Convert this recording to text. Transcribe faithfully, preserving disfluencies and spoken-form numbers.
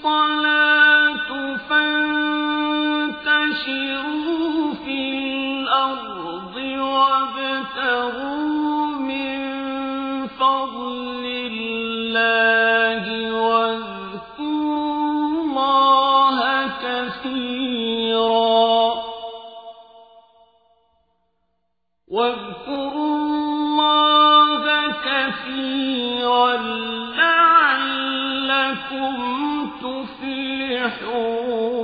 الصَّلَاةُ فَانتَشِرُوا فِي الْأَرْضِ وَابْتَغُوا مِن فَضْلِ اللَّهِ وَاذْكُرُوا اللَّهَ كَثِيرًا واذكروا الله كثيرا لعلكم تفلحون